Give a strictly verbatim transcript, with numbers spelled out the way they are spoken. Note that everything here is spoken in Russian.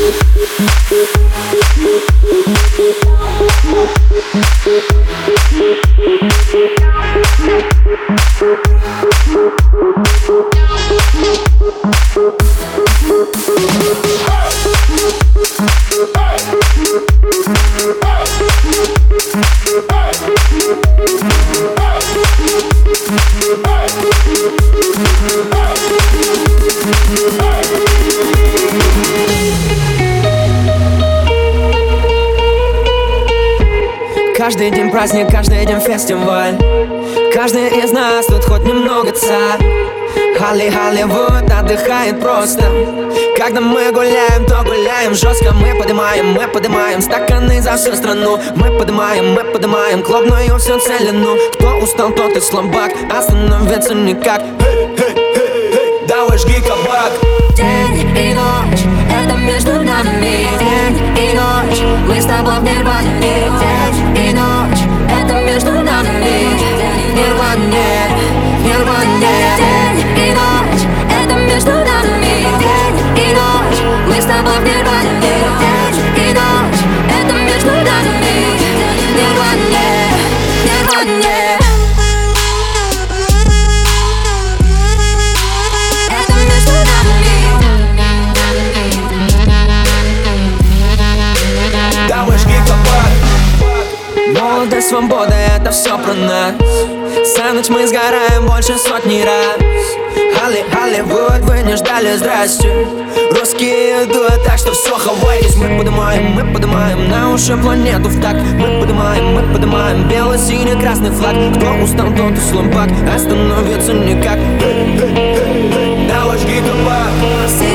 Каждый день праздник, каждый день фестиваль. Каждый из нас тут хоть немного царь. Холли Холливуд отдыхает просто. Когда мы гуляем, то гуляем жестко. Мы поднимаем, мы поднимаем стаканы за всю страну. Мы поднимаем, мы поднимаем клубную всю целину. Кто устал, тот и слабак, остановиться никак. Давай жги кабак. День и ночь, это между нами. День и ночь, мы с тобой в нирване. День и ночь, это между нами. Нирване, нирване. День и ночь, это между нами. День и ночь, мы с тобой в нирване. День и ночь, это между нами. Нирване, нирване. Молодость, свобода, это все про нас. За ночь мы сгораем больше сотни раз. Холли Холливуд, вы не ждали, здрасте. Русские идут, так что все, хавайтесь. Мы поднимаем, мы поднимаем на уши планету в такт. Мы поднимаем, мы поднимаем бело-синий-красный флаг. Кто устал, тот и слабак, остановиться никак. Давай жги кабак.